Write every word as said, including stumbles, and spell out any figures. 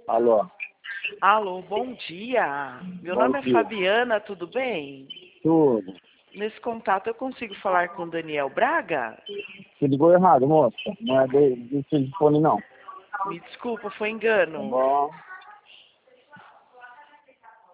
Alô? Alô, bom dia. Meu Bom nome é dia. Fabiana, tudo bem? Tudo. Nesse contato eu consigo falar com Daniel Braga? Você ligou errado, moça. Não é de- desse telefone, não. Me desculpa, foi Tá engano. bom?